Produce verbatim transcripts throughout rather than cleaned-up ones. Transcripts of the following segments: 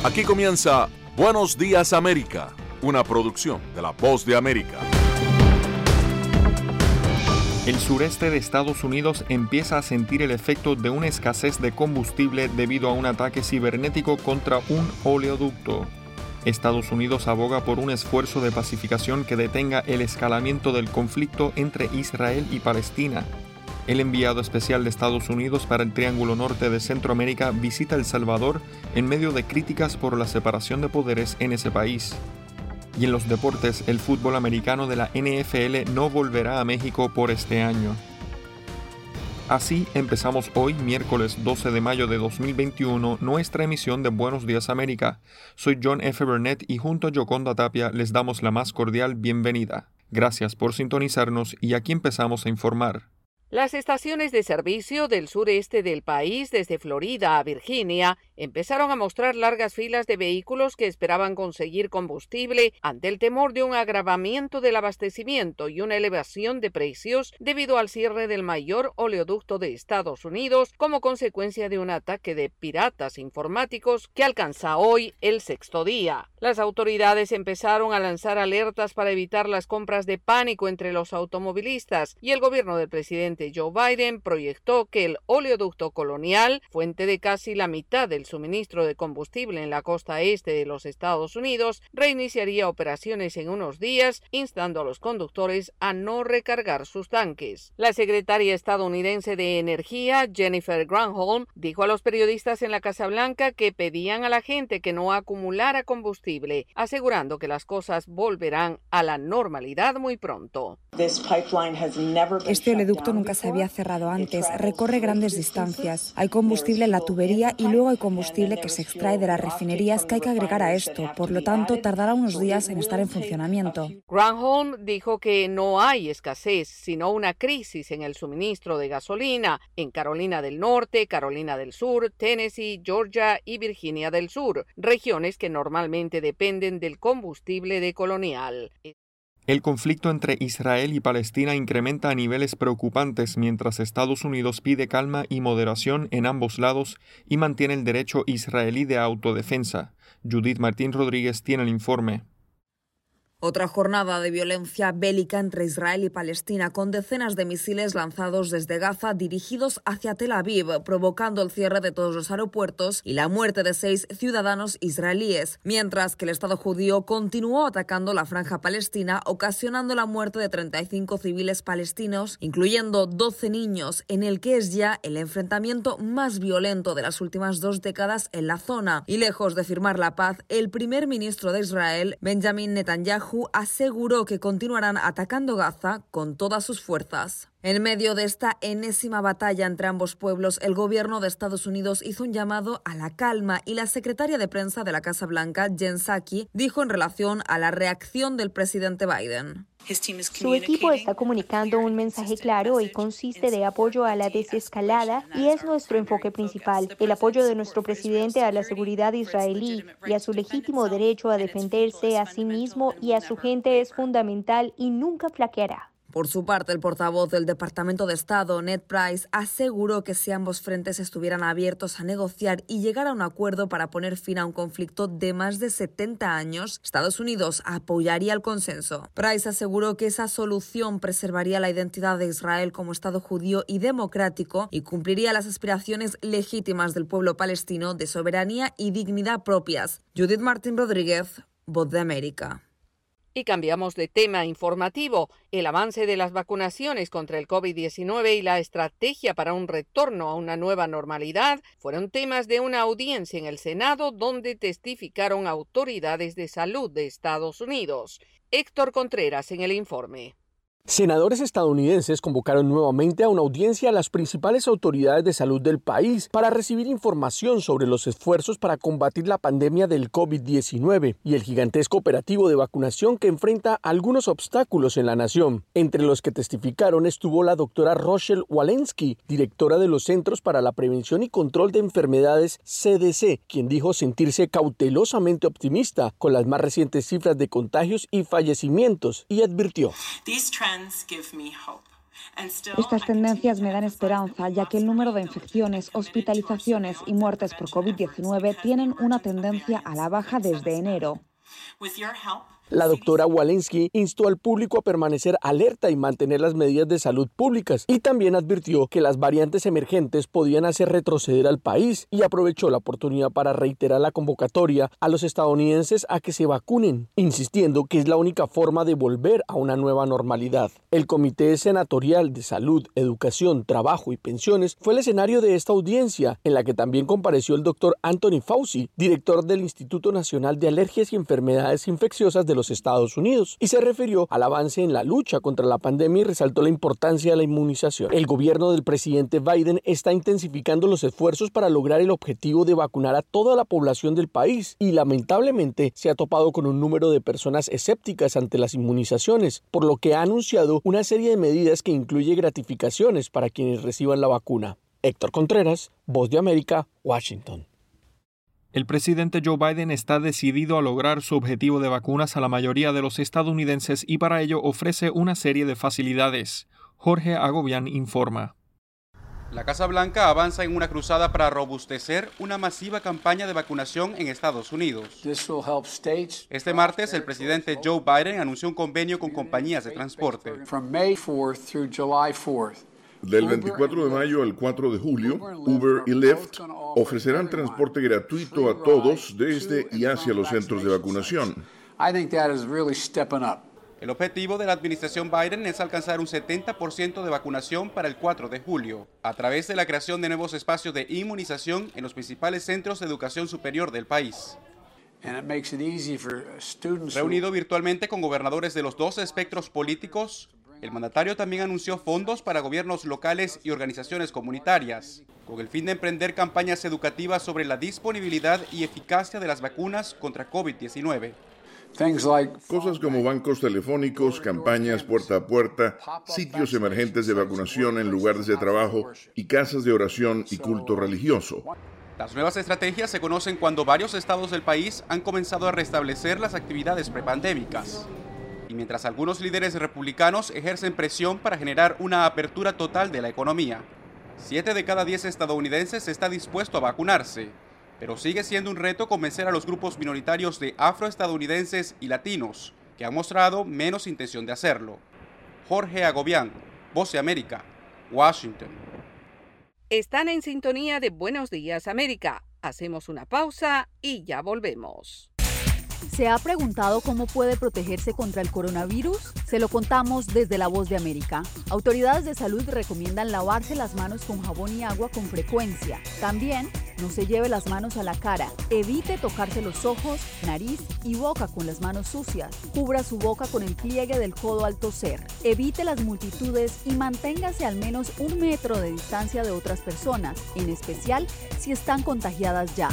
Aquí comienza Buenos Días América, una producción de La Voz de América. El sureste de Estados Unidos empieza a sentir el efecto de una escasez de combustible debido a un ataque cibernético contra un oleoducto. Estados Unidos aboga por un esfuerzo de pacificación que detenga el escalamiento del conflicto entre Israel y Palestina. El enviado especial de Estados Unidos para el Triángulo Norte de Centroamérica visita El Salvador en medio de críticas por la separación de poderes en ese país. Y en los deportes, el fútbol americano de la N F L no volverá a México por este año. Así empezamos hoy, miércoles doce de mayo de dos mil veintiuno, nuestra emisión de Buenos Días América. Soy John F. Burnett y junto a Yoconda Tapia les damos la más cordial bienvenida. Gracias por sintonizarnos y aquí empezamos a informar. Las estaciones de servicio del sureste del país, desde Florida a Virginia, empezaron a mostrar largas filas de vehículos que esperaban conseguir combustible ante el temor de un agravamiento del abastecimiento y una elevación de precios debido al cierre del mayor oleoducto de Estados Unidos como consecuencia de un ataque de piratas informáticos que alcanza hoy el sexto día. Las autoridades empezaron a lanzar alertas para evitar las compras de pánico entre los automovilistas y el gobierno del presidente Joe Biden proyectó que el oleoducto Colonial, fuente de casi la mitad del suministro de combustible en la costa este de los Estados Unidos, reiniciaría operaciones en unos días, instando a los conductores a no recargar sus tanques. La secretaria estadounidense de Energía, Jennifer Granholm, dijo a los periodistas en la Casa Blanca que pedían a la gente que no acumulara combustible, asegurando que las cosas volverán a la normalidad muy pronto. Este oleoducto nunca se había cerrado antes, recorre grandes distancias. Hay combustible en la tubería y luego hay combustible que se extrae de las refinerías que hay que agregar a esto, por lo tanto tardará unos días en estar en funcionamiento. Granholm dijo que no hay escasez, sino una crisis en el suministro de gasolina en Carolina del Norte, Carolina del Sur, Tennessee, Georgia y Virginia del Sur, regiones que normalmente dependen del combustible de Colonial. El conflicto entre Israel y Palestina incrementa a niveles preocupantes mientras Estados Unidos pide calma y moderación en ambos lados y mantiene el derecho israelí de autodefensa. Judith Martín Rodríguez tiene el informe. Otra jornada de violencia bélica entre Israel y Palestina con decenas de misiles lanzados desde Gaza dirigidos hacia Tel Aviv, provocando el cierre de todos los aeropuertos y la muerte de seis ciudadanos israelíes, mientras que el Estado judío continuó atacando la franja palestina, ocasionando la muerte de treinta y cinco civiles palestinos, incluyendo doce niños, en el que es ya el enfrentamiento más violento de las últimas dos décadas en la zona. Y lejos de firmar la paz, el primer ministro de Israel, Benjamin Netanyahu, aseguró que continuarán atacando Gaza con todas sus fuerzas. En medio de esta enésima batalla entre ambos pueblos, el gobierno de Estados Unidos hizo un llamado a la calma y la secretaria de prensa de la Casa Blanca, Jen Psaki, dijo en relación a la reacción del presidente Biden. Su equipo está comunicando un mensaje claro y consiste de apoyo a la desescalada y es nuestro enfoque principal. El apoyo de nuestro presidente a la seguridad israelí y a su legítimo derecho a defenderse a sí mismo y a su gente es fundamental y nunca flaqueará. Por su parte, el portavoz del Departamento de Estado, Ned Price, aseguró que si ambos frentes estuvieran abiertos a negociar y llegar a un acuerdo para poner fin a un conflicto de más de setenta años, Estados Unidos apoyaría el consenso. Price aseguró que esa solución preservaría la identidad de Israel como Estado judío y democrático y cumpliría las aspiraciones legítimas del pueblo palestino de soberanía y dignidad propias. Judith Martín Rodríguez, Voz de América. Y cambiamos de tema informativo. El avance de las vacunaciones contra el COVID diecinueve y la estrategia para un retorno a una nueva normalidad fueron temas de una audiencia en el Senado donde testificaron autoridades de salud de Estados Unidos. Héctor Contreras en el informe. Senadores estadounidenses convocaron nuevamente a una audiencia a las principales autoridades de salud del país para recibir información sobre los esfuerzos para combatir la pandemia del COVID diecinueve y el gigantesco operativo de vacunación que enfrenta algunos obstáculos en la nación. Entre los que testificaron estuvo la doctora Rochelle Walensky, directora de los Centros para la Prevención y Control de Enfermedades C D C, quien dijo sentirse cautelosamente optimista con las más recientes cifras de contagios y fallecimientos y advirtió: These trends give me hope. Estas tendencias me dan esperanza, ya que el número de infecciones, hospitalizaciones y muertes por COVID diecinueve tienen una tendencia a la baja desde enero. La doctora Walensky instó al público a permanecer alerta y mantener las medidas de salud públicas y también advirtió que las variantes emergentes podían hacer retroceder al país y aprovechó la oportunidad para reiterar la convocatoria a los estadounidenses a que se vacunen, insistiendo que es la única forma de volver a una nueva normalidad. El Comité Senatorial de Salud, Educación, Trabajo y Pensiones fue el escenario de esta audiencia, en la que también compareció el doctor Anthony Fauci, director del Instituto Nacional de Alergias y Enfermedades Infecciosas de los Estados Unidos, y se refirió al avance en la lucha contra la pandemia y resaltó la importancia de la inmunización. El gobierno del presidente Biden está intensificando los esfuerzos para lograr el objetivo de vacunar a toda la población del país y lamentablemente se ha topado con un número de personas escépticas ante las inmunizaciones, por lo que ha anunciado una serie de medidas que incluye gratificaciones para quienes reciban la vacuna. Héctor Contreras, Voz de América, Washington. El presidente Joe Biden está decidido a lograr su objetivo de vacunas a la mayoría de los estadounidenses y para ello ofrece una serie de facilidades. Jorge Agobián informa. La Casa Blanca avanza en una cruzada para robustecer una masiva campaña de vacunación en Estados Unidos. Este martes, el presidente Joe Biden anunció un convenio con compañías de transporte. Del veinticuatro de mayo al cuatro de julio, Uber y Lyft ofrecerán transporte gratuito a todos desde y hacia los centros de vacunación. El objetivo de la administración Biden es alcanzar un setenta por ciento de vacunación para el cuatro de julio, a través de la creación de nuevos espacios de inmunización en los principales centros de educación superior del país. Reunido virtualmente con gobernadores de los dos espectros políticos, el mandatario también anunció fondos para gobiernos locales y organizaciones comunitarias, con el fin de emprender campañas educativas sobre la disponibilidad y eficacia de las vacunas contra COVID diecinueve. Cosas como bancos telefónicos, campañas puerta a puerta, sitios emergentes de vacunación en lugares de trabajo y casas de oración y culto religioso. Las nuevas estrategias se conocen cuando varios estados del país han comenzado a restablecer las actividades prepandémicas. Y mientras algunos líderes republicanos ejercen presión para generar una apertura total de la economía. Siete de cada diez estadounidenses está dispuesto a vacunarse, pero sigue siendo un reto convencer a los grupos minoritarios de afroestadounidenses y latinos, que han mostrado menos intención de hacerlo. Jorge Agobián, Voz de América, Washington. Están en sintonía de Buenos Días América. Hacemos una pausa y ya volvemos. ¿Se ha preguntado cómo puede protegerse contra el coronavirus? Se lo contamos desde La Voz de América. Autoridades de salud recomiendan lavarse las manos con jabón y agua con frecuencia. También, no se lleve las manos a la cara. Evite tocarse los ojos, nariz y boca con las manos sucias. Cubra su boca con el pliegue del codo al toser. Evite las multitudes y manténgase al menos un metro de distancia de otras personas, en especial si están contagiadas ya.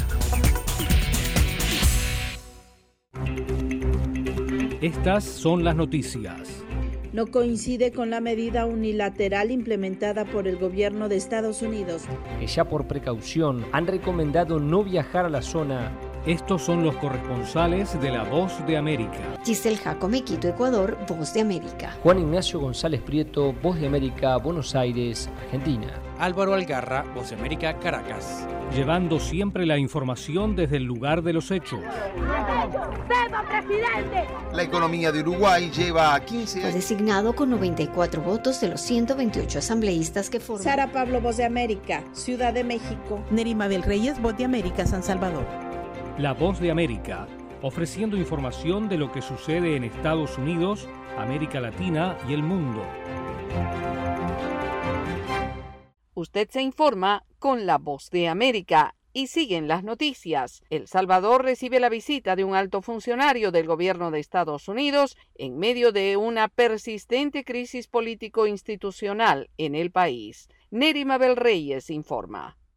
Estas son las noticias. No coincide con la medida unilateral implementada por el gobierno de Estados Unidos. Que ya por precaución han recomendado no viajar a la zona. Estos son los corresponsales de La Voz de América. Giselle Jacome, Quito, Ecuador, Voz de América. Juan Ignacio González Prieto, Voz de América, Buenos Aires, Argentina. Álvaro Algarra, Voz de América, Caracas. Llevando siempre la información desde el lugar de los hechos. La economía de Uruguay lleva a quince años. Fue designado con noventa y cuatro votos de los ciento veintiocho asambleístas que forman. Sara Pablo, Voz de América, Ciudad de México. Nerima Bel Reyes, Voz de América, San Salvador. La Voz de América, ofreciendo información de lo que sucede en Estados Unidos, América Latina y el mundo. Usted se informa con La Voz de América y siguen las noticias. El Salvador recibe la visita de un alto funcionario del gobierno de Estados Unidos en medio de una persistente crisis político-institucional en el país. Nerima Bel Reyes informa.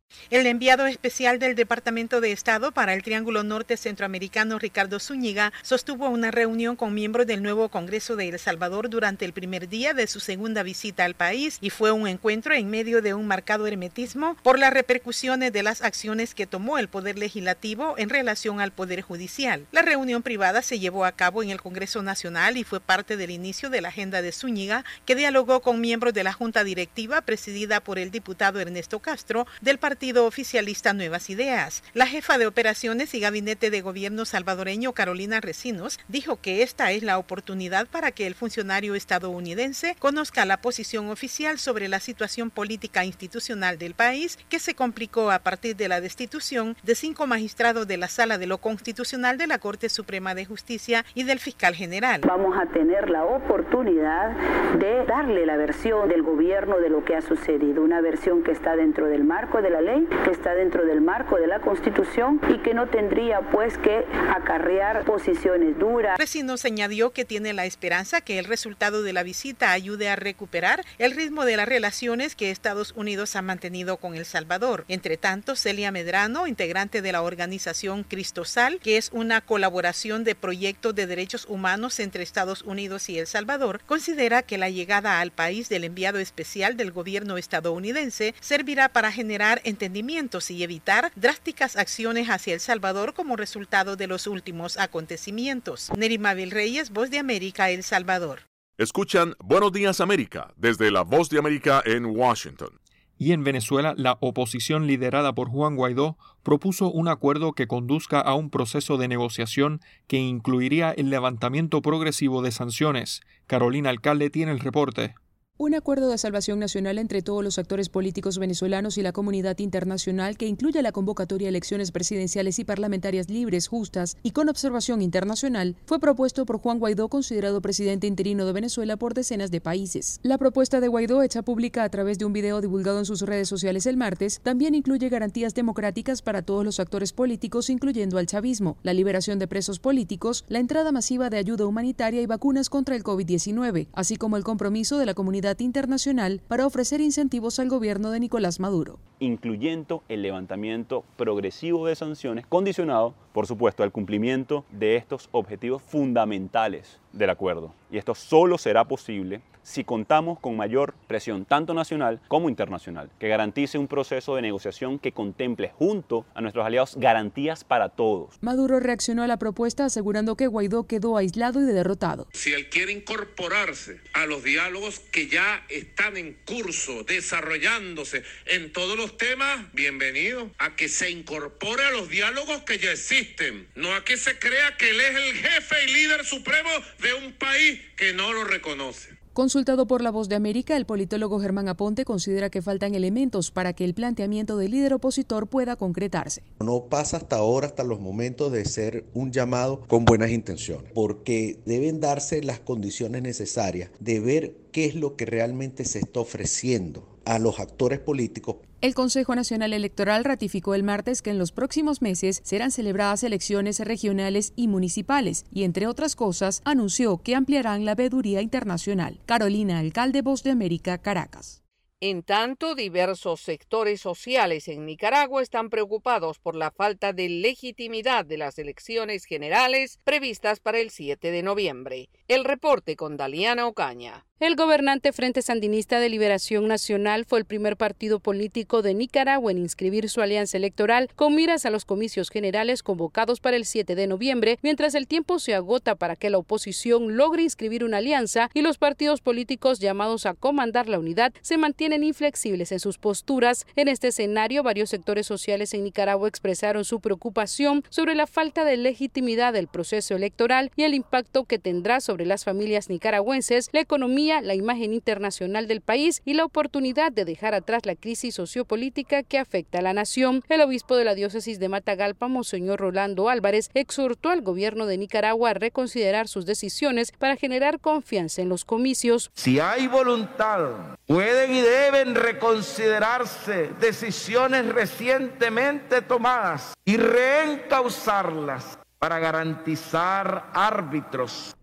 El enviado especial del Departamento de Estado para el Triángulo Norte Centroamericano, Ricardo Zúñiga, sostuvo una reunión con miembros del nuevo Congreso de El Salvador durante el primer día de su segunda visita al país y fue un encuentro en medio de un marcado hermetismo por las repercusiones de las acciones que tomó el Poder Legislativo en relación al Poder Judicial. La reunión privada se llevó a cabo en el Congreso Nacional y fue parte del inicio de la agenda de Zúñiga, que dialogó con miembros de la Junta Directiva presidida por el diputado Ernesto Castro del partido Partido oficialista Nuevas Ideas. La jefa de operaciones y gabinete de gobierno salvadoreño, Carolina Recinos, dijo que esta es la oportunidad para que el funcionario estadounidense conozca la posición oficial sobre la situación política institucional del país, que se complicó a partir de la destitución de cinco magistrados de la Sala de lo Constitucional de la Corte Suprema de Justicia y del fiscal general. Vamos a tener la oportunidad de darle la versión del gobierno de lo que ha sucedido, una versión que está dentro del marco de la ley, que está dentro del marco de la Constitución y que no tendría pues que acarrear posiciones duras. Recinos añadió que tiene la esperanza que el resultado de la visita ayude a recuperar el ritmo de las relaciones que Estados Unidos ha mantenido con El Salvador. Entre tanto, Celia Medrano, integrante de la organización Cristosal, que es una colaboración de proyectos de derechos humanos entre Estados Unidos y El Salvador, considera que la llegada al país del enviado especial del gobierno estadounidense servirá para generar entendimientos y evitar drásticas acciones hacia El Salvador como resultado de los últimos acontecimientos. Nerima Vilreyes, Voz de América, El Salvador. Escuchan Buenos Días América desde la Voz de América en Washington. Y en Venezuela, la oposición liderada por Juan Guaidó propuso un acuerdo que conduzca a un proceso de negociación que incluiría el levantamiento progresivo de sanciones. Carolina Alcalde tiene el reporte. Un acuerdo de salvación nacional entre todos los actores políticos venezolanos y la comunidad internacional que incluye la convocatoria a elecciones presidenciales y parlamentarias libres, justas y con observación internacional fue propuesto por Juan Guaidó, considerado presidente interino de Venezuela por decenas de países. La propuesta de Guaidó, hecha pública a través de un video divulgado en sus redes sociales el martes, también incluye garantías democráticas para todos los actores políticos, incluyendo al chavismo, la liberación de presos políticos, la entrada masiva de ayuda humanitaria y vacunas contra el COVID diecinueve, así como el compromiso de la comunidad internacional para ofrecer incentivos al gobierno de Nicolás Maduro, incluyendo el levantamiento progresivo de sanciones, condicionado, por supuesto, al cumplimiento de estos objetivos fundamentales del acuerdo. Y esto solo será posible si contamos con mayor presión tanto nacional como internacional, que garantice un proceso de negociación que contemple junto a nuestros aliados garantías para todos. Maduro reaccionó a la propuesta asegurando que Guaidó quedó aislado y derrotado. Si él quiere incorporarse a los diálogos que ya están en curso, desarrollándose en todos los temas, bienvenido a que se incorpore a los diálogos que ya existen, no a que se crea que él es el jefe y líder supremo de un país que no lo reconoce. Consultado por La Voz de América, el politólogo Germán Aponte considera que faltan elementos para que el planteamiento del líder opositor pueda concretarse. No pasa hasta ahora, hasta los momentos de ser un llamado con buenas intenciones, porque deben darse las condiciones necesarias de ver qué es lo que realmente se está ofreciendo a los actores políticos. El Consejo Nacional Electoral ratificó el martes que en los próximos meses serán celebradas elecciones regionales y municipales y, entre otras cosas, anunció que ampliarán la veeduría internacional. Carolina Alcalde, Voz de América, Caracas. En tanto, diversos sectores sociales en Nicaragua están preocupados por la falta de legitimidad de las elecciones generales previstas para el siete de noviembre. El reporte con Daliana Ocaña. El gobernante Frente Sandinista de Liberación Nacional fue el primer partido político de Nicaragua en inscribir su alianza electoral con miras a los comicios generales convocados para el siete de noviembre, mientras el tiempo se agota para que la oposición logre inscribir una alianza y los partidos políticos llamados a comandar la unidad se mantienen inflexibles en sus posturas. En este escenario, varios sectores sociales en Nicaragua expresaron su preocupación sobre la falta de legitimidad del proceso electoral y el impacto que tendrá sobre las familias nicaragüenses, la economía, la imagen internacional del país y la oportunidad de dejar atrás la crisis sociopolítica que afecta a la nación. El obispo de la diócesis de Matagalpa, Monseñor Rolando Álvarez, exhortó al gobierno de Nicaragua a reconsiderar sus decisiones para generar confianza en los comicios. Si hay voluntad, pueden y deben reconsiderarse decisiones recientemente tomadas y reencauzarlas para garantizar árbitros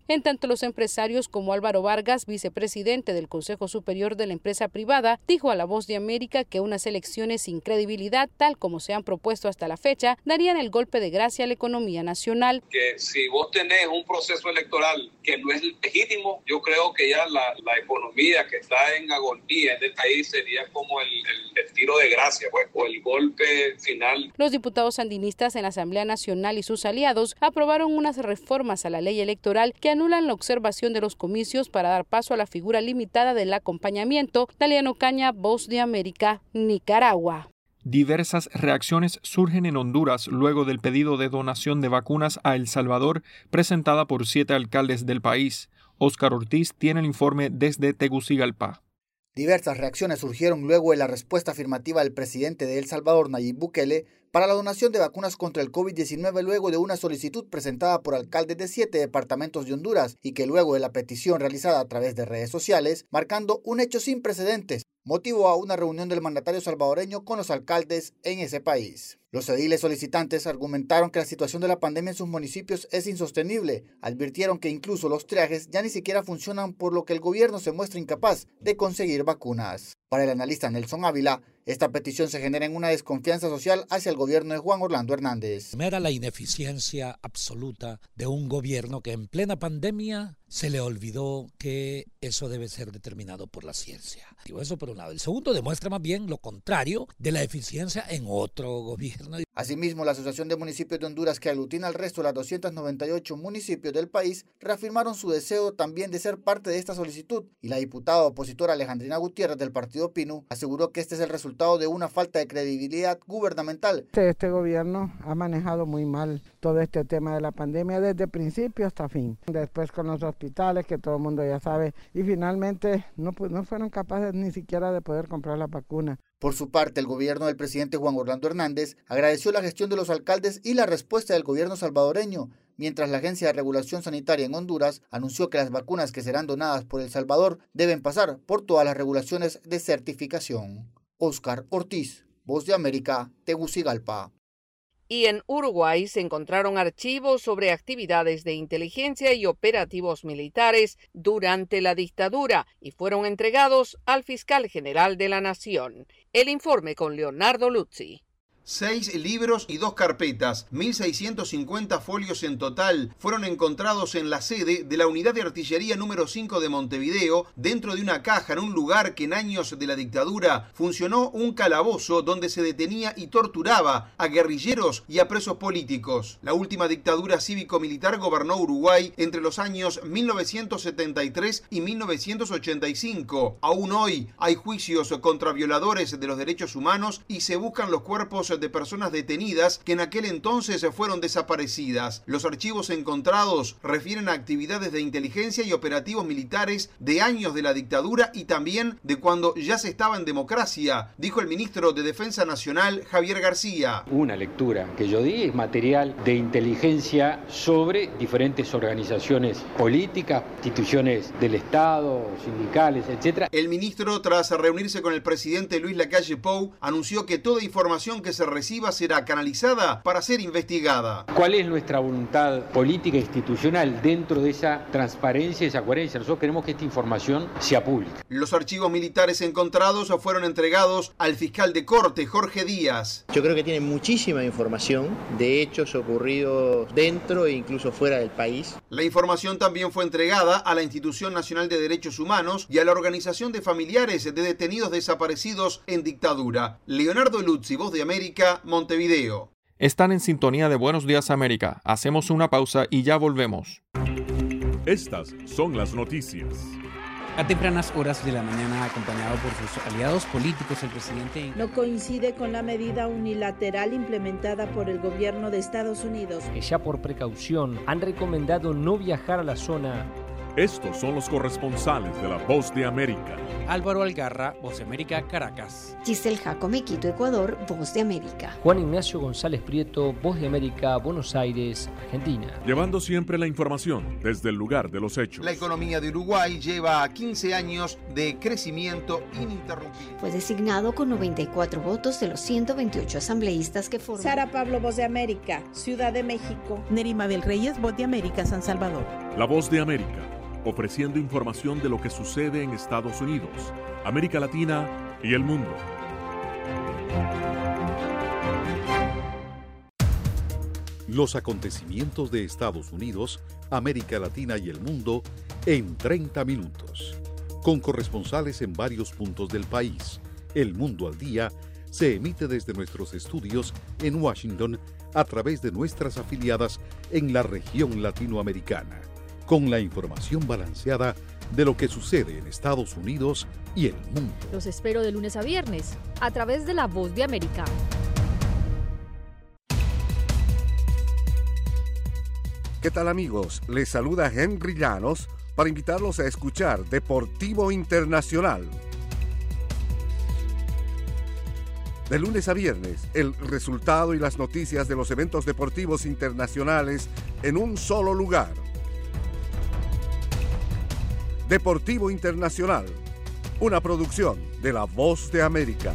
En tanto, los empresarios como Álvaro Vargas, vicepresidente del Consejo Superior de la Empresa Privada, dijo a La Voz de América que unas elecciones sin credibilidad, tal como se han propuesto hasta la fecha, darían el golpe de gracia a la economía nacional. Que si vos tenés un proceso electoral que no es legítimo, yo creo que ya la, la economía que está en agonía en el país sería como el, el, el tiro de gracia, pues, o el golpe final. Los diputados sandinistas en la Asamblea Nacional y sus aliados aprobaron unas reformas a la ley electoral que anulan la observación de los comicios para dar paso a la figura limitada del acompañamiento. Daliano Caña, Voz de América, Nicaragua. Diversas reacciones surgen en Honduras luego del pedido de donación de vacunas a El Salvador presentada por siete alcaldes del país. Óscar Ortiz tiene el informe desde Tegucigalpa. Diversas reacciones surgieron luego de la respuesta afirmativa del presidente de El Salvador, Nayib Bukele, para la donación de vacunas contra el COVID diecinueve luego de una solicitud presentada por alcaldes de siete departamentos de Honduras y que luego de la petición realizada a través de redes sociales, marcando un hecho sin precedentes, motivó a una reunión del mandatario salvadoreño con los alcaldes en ese país. Los ediles solicitantes argumentaron que la situación de la pandemia en sus municipios es insostenible. Advirtieron que incluso los triajes ya ni siquiera funcionan, por lo que el gobierno se muestra incapaz de conseguir vacunas. Para el analista Nelson Ávila, esta petición se genera en una desconfianza social hacia el gobierno de Juan Orlando Hernández. Primera, la ineficiencia absoluta de un gobierno que en plena pandemia se le olvidó que eso debe ser determinado por la ciencia. Digo eso por un lado. El segundo demuestra más bien lo contrario de la eficiencia en otro gobierno. Asimismo, la Asociación de Municipios de Honduras, que aglutina al resto de las doscientos noventa y ocho municipios del país, reafirmaron su deseo también de ser parte de esta solicitud, y la diputada opositora Alejandrina Gutiérrez del partido Pinu aseguró que este es el resultado de una falta de credibilidad gubernamental. Este, este gobierno ha manejado muy mal todo este tema de la pandemia desde principio hasta fin. Después con los hospitales, que todo el mundo ya sabe, y finalmente no, no fueron capaces ni siquiera de poder comprar la vacuna. Por su parte, el gobierno del presidente Juan Orlando Hernández agradeció la gestión de los alcaldes y la respuesta del gobierno salvadoreño, mientras la Agencia de Regulación Sanitaria en Honduras anunció que las vacunas que serán donadas por El Salvador deben pasar por todas las regulaciones de certificación. Óscar Ortiz, Voz de América, Tegucigalpa. Y en Uruguay se encontraron archivos sobre actividades de inteligencia y operativos militares durante la dictadura y fueron entregados al fiscal general de la Nación. El informe con Leonardo Luzzi. Seis libros y dos carpetas, mil seiscientos cincuenta folios en total, fueron encontrados en la sede de la Unidad de Artillería número cinco de Montevideo, dentro de una caja en un lugar que en años de la dictadura funcionó un calabozo donde se detenía y torturaba a guerrilleros y a presos políticos. La última dictadura cívico-militar gobernó Uruguay entre los años mil novecientos setenta y tres y mil novecientos ochenta y cinco. Aún hoy hay juicios contra violadores de los derechos humanos y se buscan los cuerpos de personas detenidas que en aquel entonces fueron desaparecidas. Los archivos encontrados refieren a actividades de inteligencia y operativos militares de años de la dictadura y también de cuando ya se estaba en democracia, dijo el ministro de Defensa Nacional, Javier García. Una lectura que yo di es material de inteligencia sobre diferentes organizaciones políticas, instituciones del Estado, sindicales, etcétera. El ministro, tras reunirse con el presidente Luis Lacalle Pou, anunció que toda información que se reciba será canalizada para ser investigada. ¿Cuál es nuestra voluntad política e institucional dentro de esa transparencia y esa coherencia? Nosotros queremos que esta información sea pública. Los archivos militares encontrados fueron entregados al fiscal de corte, Jorge Díaz. Yo creo que tiene muchísima información de hechos ocurridos dentro e incluso fuera del país. La información también fue entregada a la Institución Nacional de Derechos Humanos y a la Organización de Familiares de Detenidos Desaparecidos en Dictadura. Leonardo Luzzi, Voz de América, Montevideo. Están en sintonía de Buenos Días América. Hacemos una pausa y ya volvemos. Estas son las noticias. A tempranas horas de la mañana, acompañado por sus aliados políticos, el presidente no coincide con la medida unilateral implementada por el gobierno de Estados Unidos, que ya por precaución han recomendado no viajar a la zona. Estos son los corresponsales de La Voz de América. Álvaro Algarra, Voz de América, Caracas. Giselle Jacome, Quito, Ecuador, Voz de América. Juan Ignacio González Prieto, Voz de América, Buenos Aires, Argentina. Llevando siempre la información desde el lugar de los hechos. La economía de Uruguay lleva quince años de crecimiento ininterrumpido. Fue designado con noventa y cuatro votos de los ciento veintiocho asambleístas que forman. Sara Pablo, Voz de América, Ciudad de México. Nerima del Reyes, Voz de América, San Salvador. La Voz de América, ofreciendo información de lo que sucede en Estados Unidos, América Latina y el mundo. Los acontecimientos de Estados Unidos, América Latina y el mundo en treinta minutos. Con corresponsales en varios puntos del país. El Mundo al Día se emite desde nuestros estudios en Washington a través de nuestras afiliadas en la región latinoamericana, con la información balanceada de lo que sucede en Estados Unidos y el mundo. Los espero de lunes a viernes, a través de La Voz de América. ¿Qué tal, amigos? Les saluda Henry Llanos para invitarlos a escuchar Deportivo Internacional. De lunes a viernes, el resultado y las noticias de los eventos deportivos internacionales en un solo lugar. Deportivo Internacional, una producción de La Voz de América.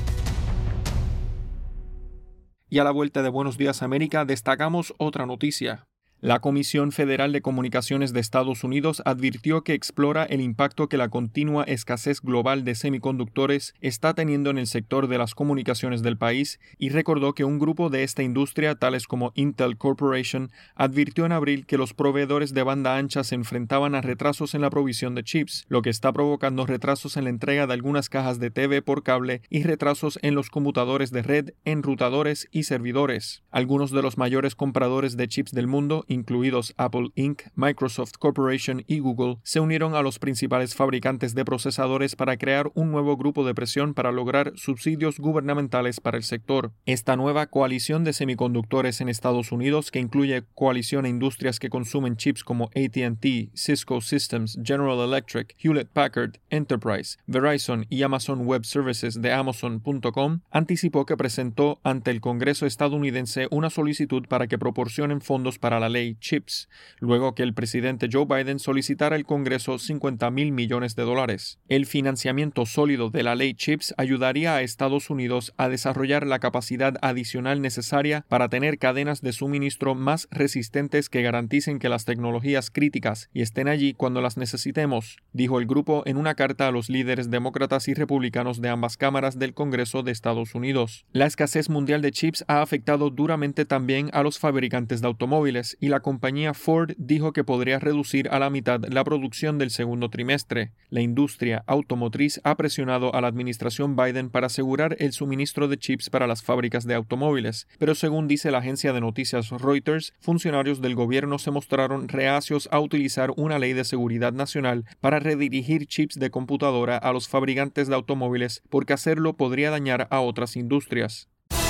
Y a la vuelta de Buenos Días América destacamos otra noticia. La Comisión Federal de Comunicaciones de Estados Unidos advirtió que explora el impacto que la continua escasez global de semiconductores está teniendo en el sector de las comunicaciones del país y recordó que un grupo de esta industria, tales como Intel Corporation, advirtió en abril que los proveedores de banda ancha se enfrentaban a retrasos en la provisión de chips, lo que está provocando retrasos en la entrega de algunas cajas de T V por cable y retrasos en los computadores de red, enrutadores y servidores. Algunos de los mayores compradores de chips del mundo, incluidos Apple incorporated, Microsoft Corporation y Google, se unieron a los principales fabricantes de procesadores para crear un nuevo grupo de presión para lograr subsidios gubernamentales para el sector. Esta nueva coalición de semiconductores en Estados Unidos, que incluye coalición a industrias que consumen chips como A T and T, Cisco Systems, General Electric, Hewlett Packard, Enterprise, Verizon y Amazon Web Services de Amazon punto com, anticipó que presentó ante el Congreso estadounidense una solicitud para que proporcionen fondos para la ley CHIPS, luego que el presidente Joe Biden solicitara al Congreso cincuenta mil millones de dólares. El financiamiento sólido de la ley CHIPS ayudaría a Estados Unidos a desarrollar la capacidad adicional necesaria para tener cadenas de suministro más resistentes que garanticen que las tecnologías críticas y estén allí cuando las necesitemos, dijo el grupo en una carta a los líderes demócratas y republicanos de ambas cámaras del Congreso de Estados Unidos. La escasez mundial de chips ha afectado duramente también a los fabricantes de automóviles y la compañía Ford dijo que podría reducir a la mitad la producción del segundo trimestre. La industria automotriz ha presionado a la administración Biden para asegurar el suministro de chips para las fábricas de automóviles, pero según dice la agencia de noticias Reuters, funcionarios del gobierno se mostraron reacios a utilizar una ley de seguridad nacional para redirigir chips de computadora a los fabricantes de automóviles porque hacerlo podría dañar a otras industrias.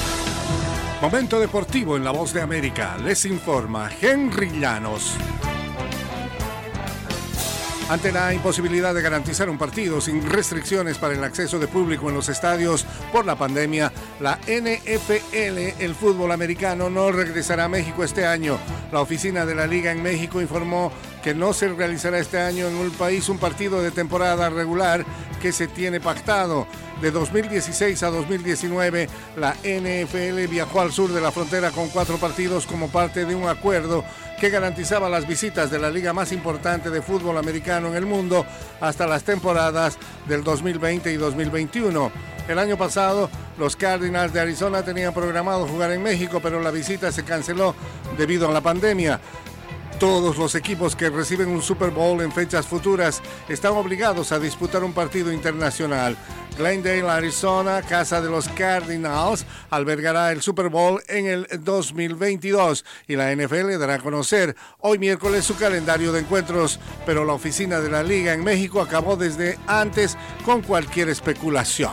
Momento deportivo en La Voz de América. Les informa Henry Llanos. Ante la imposibilidad de garantizar un partido sin restricciones para el acceso de público en los estadios por la pandemia, la N F L, el fútbol americano, no regresará a México este año. La oficina de la Liga en México informó que no se realizará este año en el país un partido de temporada regular que se tiene pactado. De dos mil dieciséis a dos mil diecinueve, la N F L viajó al sur de la frontera con cuatro partidos como parte de un acuerdo que garantizaba las visitas de la liga más importante de fútbol americano en el mundo hasta las temporadas del dos mil veinte y dos mil veintiuno. El año pasado, los Cardinals de Arizona tenían programado jugar en México, pero la visita se canceló debido a la pandemia. Todos los equipos que reciben un Super Bowl en fechas futuras están obligados a disputar un partido internacional. Glendale, Arizona, casa de los Cardinals, albergará el Super Bowl en el dos mil veintidós y la N F L dará a conocer hoy miércoles su calendario de encuentros, pero la oficina de la Liga en México acabó desde antes con cualquier especulación.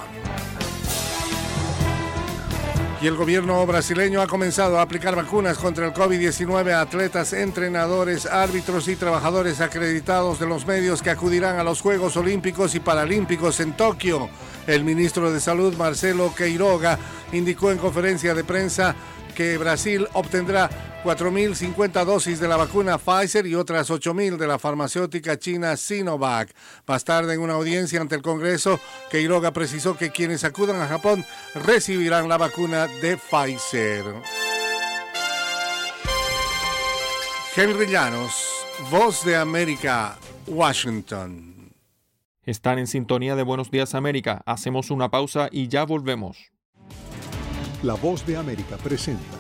Y el gobierno brasileño ha comenzado a aplicar vacunas contra el COVID diecinueve a atletas, entrenadores, árbitros y trabajadores acreditados de los medios que acudirán a los Juegos Olímpicos y Paralímpicos en Tokio. El ministro de Salud, Marcelo Queiroga, indicó en conferencia de prensa que Brasil obtendrá cuatro mil cincuenta dosis de la vacuna Pfizer y otras ocho mil de la farmacéutica china Sinovac. Más tarde, en una audiencia ante el Congreso, Queiroga precisó que quienes acudan a Japón recibirán la vacuna de Pfizer. Henry Llanos, Voz de América, Washington. Están en sintonía de Buenos Días América. Hacemos una pausa y ya volvemos. La Voz de América presenta.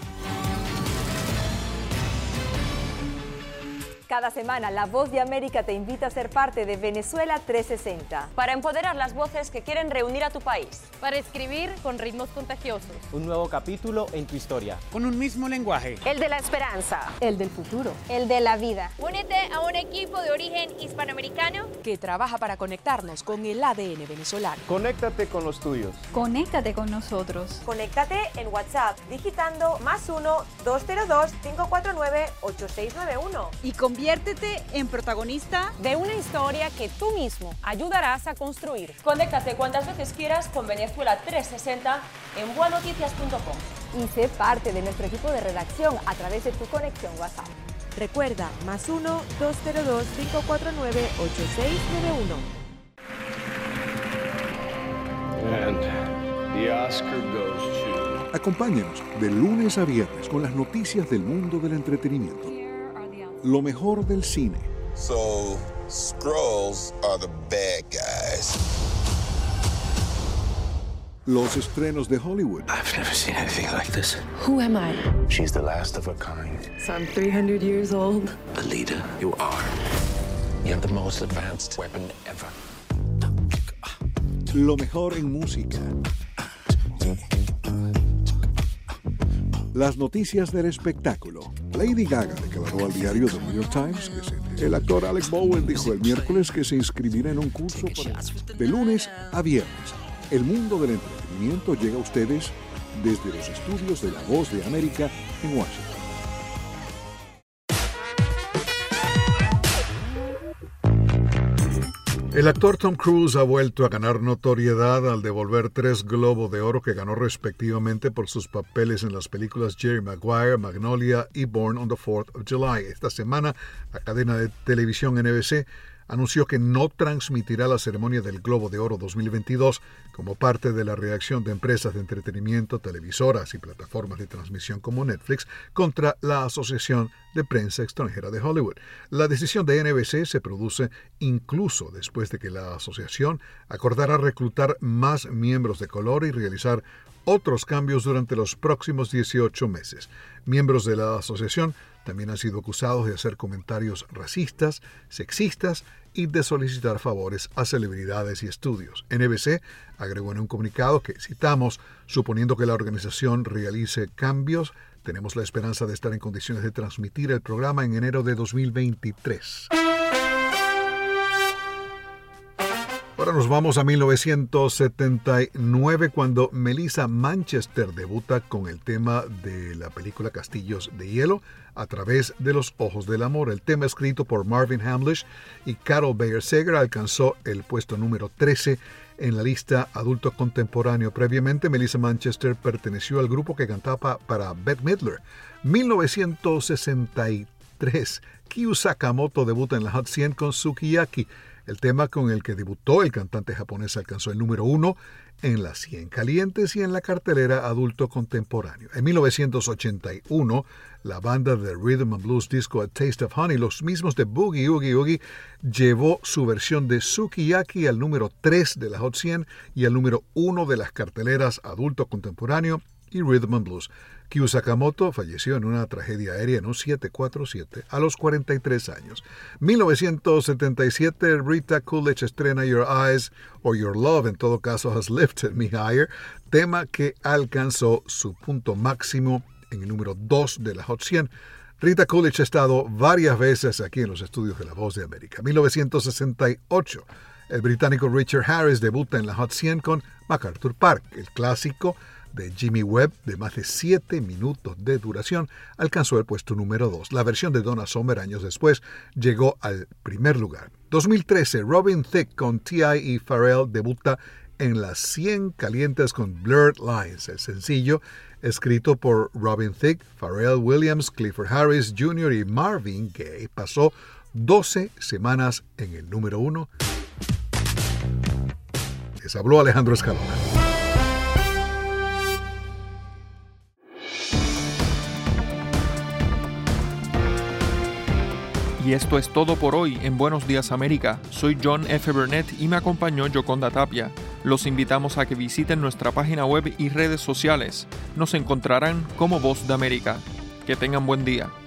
Cada semana, La Voz de América te invita a ser parte de Venezuela trescientos sesenta. Para empoderar las voces que quieren reunir a tu país. Para escribir con ritmos contagiosos. Un nuevo capítulo en tu historia. Con un mismo lenguaje. El de la esperanza. El del futuro. El de la vida. Únete a un equipo de origen hispanoamericano que trabaja para conectarnos con el A D N venezolano. Conéctate con los tuyos. Conéctate con nosotros. Conéctate en WhatsApp digitando más uno, dos cero dos, cinco cuatro nueve, ocho seis nueve uno. Y conviértete en protagonista de una historia que tú mismo ayudarás a construir. Conéctate cuantas veces quieras con Venezuela trescientos sesenta en buenoticias punto com. Y sé parte de nuestro equipo de redacción a través de tu conexión WhatsApp. Recuerda, más uno, dos cero dos, cinco cuatro nueve, ocho seis nueve uno. And the Oscar goes to... Acompáñenos de lunes a viernes con las noticias del mundo del entretenimiento. Lo mejor del cine. So, Skrulls are the bad guys. Los estrenos de Hollywood. I've never seen anything like this. Who am I? She's the last of her kind. So I'm three hundred years old. Alita, you are. You have the most advanced weapon ever. Lo mejor en música. Las noticias del espectáculo. Lady Gaga declaró al diario The New York Times que se... El actor Alec Baldwin dijo el miércoles que se inscribirá en un curso para... de lunes a viernes. El mundo del entretenimiento llega a ustedes desde los estudios de La Voz de América en Washington. El actor Tom Cruise ha vuelto a ganar notoriedad al devolver tres Globos de Oro que ganó respectivamente por sus papeles en las películas Jerry Maguire, Magnolia y Born on the fourth of July. Esta semana, la cadena de televisión N B C anunció que no transmitirá la ceremonia del Globo de Oro dos mil veintidós como parte de la reacción de empresas de entretenimiento, televisoras y plataformas de transmisión como Netflix contra la Asociación de Prensa Extranjera de Hollywood. La decisión de N B C se produce incluso después de que la asociación acordara reclutar más miembros de color y realizar otros cambios durante los próximos dieciocho meses. Miembros de la asociación también han sido acusados de hacer comentarios racistas, sexistas y de solicitar favores a celebridades y estudios. N B C agregó en un comunicado que, citamos, suponiendo que la organización realice cambios, tenemos la esperanza de estar en condiciones de transmitir el programa en enero de dos mil veintitrés. Ahora nos vamos a mil novecientos setenta y nueve, cuando Melissa Manchester debuta con el tema de la película Castillos de Hielo, A través de los ojos del amor. El tema, escrito por Marvin Hamlish y Carol Bayer Sager, alcanzó el puesto número trece en la lista adulto contemporáneo. Previamente, Melissa Manchester perteneció al grupo que cantaba para Bette Midler. mil novecientos sesenta y tres, Kyu Sakamoto debuta en la Hot cien con Sukiyaki. El tema con el que debutó el cantante japonés alcanzó el número uno en las cien calientes y en la cartelera adulto contemporáneo. En mil novecientos ochenta y uno, la banda de Rhythm and Blues disco A Taste of Honey, los mismos de Boogie Oogie Oogie, llevó su versión de Sukiyaki al número tres de la Hot cien y al número uno de las carteleras adulto contemporáneo y Rhythm and Blues. Kyu Sakamoto falleció en una tragedia aérea en un siete cuatro siete a los cuarenta y tres años. mil novecientos setenta y siete, Rita Coolidge estrena Your Eyes, o Your Love, en todo caso, Has Lifted Me Higher, tema que alcanzó su punto máximo en el número dos de la Hot cien. Rita Coolidge ha estado varias veces aquí en los estudios de La Voz de América. mil novecientos sesenta y ocho, el británico Richard Harris debuta en la Hot cien con MacArthur Park. El clásico de Jimmy Webb, de más de siete minutos de duración, alcanzó el puesto número dos. La versión de Donna Summer, años después, llegó al primer lugar. dos mil trece, Robin Thicke con T I y Pharrell debuta en las cien calientes con Blurred Lines. El sencillo, escrito por Robin Thicke, Pharrell Williams, Clifford Harris junior y Marvin Gaye, pasó doce semanas en el número uno. Les habló Alejandro Escalona. Y esto es todo por hoy en Buenos Días América. Soy John F. Burnett y me acompañó Yoconda Tapia. Los invitamos a que visiten nuestra página web y redes sociales. Nos encontrarán como Voz de América. Que tengan buen día.